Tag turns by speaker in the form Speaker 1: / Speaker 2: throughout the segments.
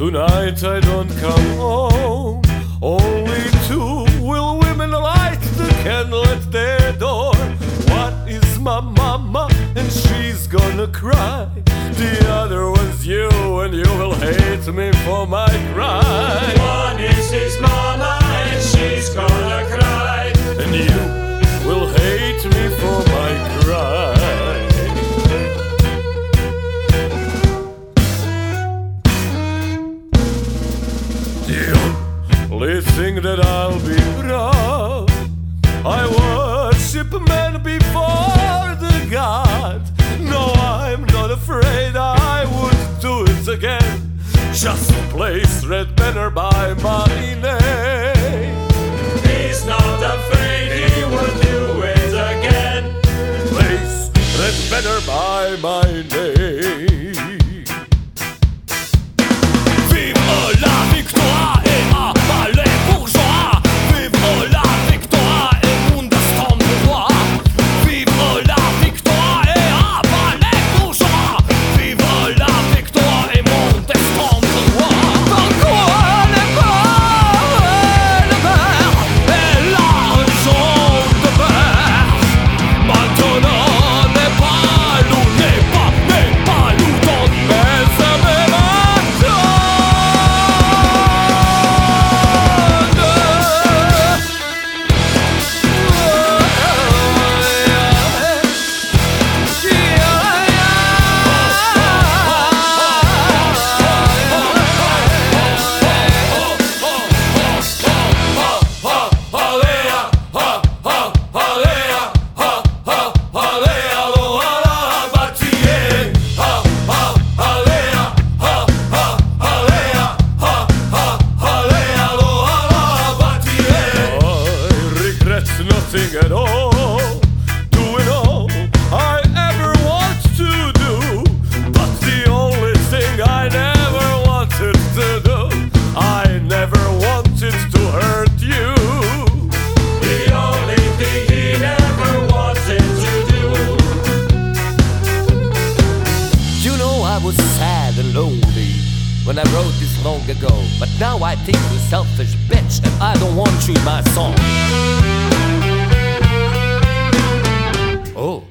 Speaker 1: Tonight I don't come home. Only two will women light the candle at their door. One is my mama and she's gonna cry. The other was you and you will hate me for my cry.
Speaker 2: One is his mama and she's gonna cry.
Speaker 1: And you will hate me for my cry. Only think that I'll be proud. I worship men before the God. No, I'm not afraid I would do it again. Just place red banner by my name.
Speaker 2: He's not afraid he would do it again.
Speaker 1: Place red banner by my name. Vive la victoire et abat les bourgeois. Vive la victoire et Bundesland de roi. Vive la victoire et abat les bourgeois. Vive la victoire et Bundesland de roi. Pourquoi les peurs, le beurre et l'argent de beurre. Maintenant n'est pas loup, n'est pas loup dans mes amis. Nothing at all, doing all I ever want to do. But the only thing I never wanted to do, I never wanted to hurt you.
Speaker 2: The only thing he never wanted to do.
Speaker 3: You know I was sad and lonely when I wrote this long ago. But now I think you're a selfish bitch and I don't want you in my song. Oh.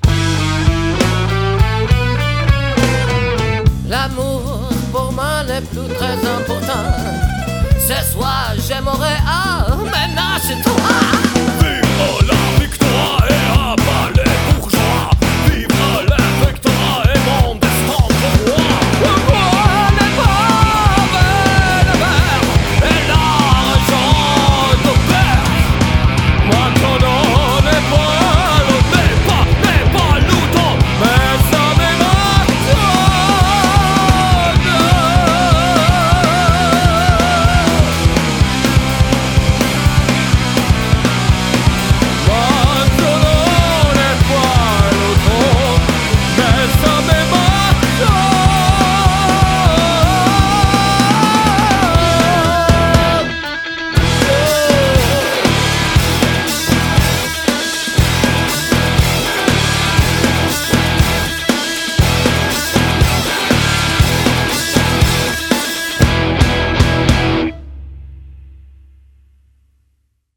Speaker 3: L'amour pour moi n'est plus très important. Ce soir j'aimerais emménager toi.